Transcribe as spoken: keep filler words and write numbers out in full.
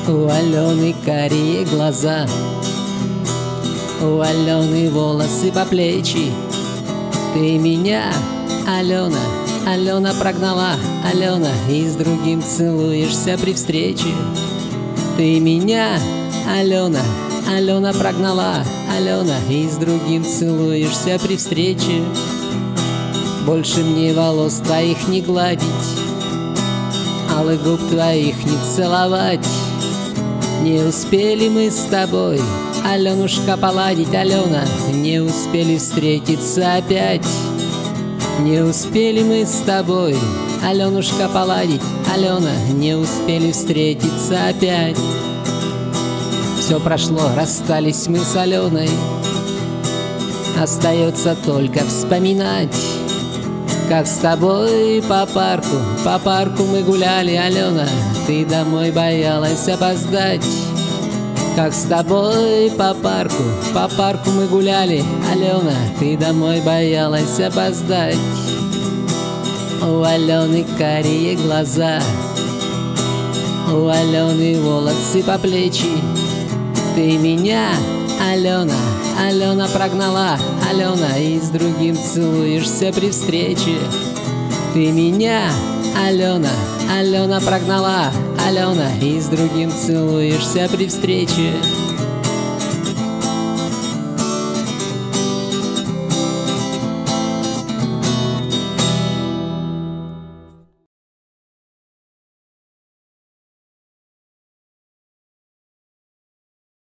У Алены карие глаза, у Алены волосы по плечи. Ты меня, Алена, Алена прогнала, Алена, и с другим целуешься при встрече. Ты меня, Алена, Алена прогнала, Алена, и с другим целуешься при встрече. Больше мне волос твоих не гладить, алых губ твоих не целовать. Не успели мы с тобой, Аленушка, поладить, Алена, не успели встретиться опять. Не успели мы с тобой, Аленушка, поладить, Алена, не успели встретиться опять. Все прошло, расстались мы с Аленой, остается только вспоминать, как с тобой по парку, по парку мы гуляли, Алена, ты домой боялась опоздать. Как с тобой по парку, по парку мы гуляли, Алена, ты домой боялась опоздать. У Алены карие глаза, у Алены волосы по плечи. Ты меня, Алена, Алена прогнала, Алена, и с другим целуешься при встрече. Ты меня, Алена, Алена прогнала, Алена, и с другим целуешься при встрече.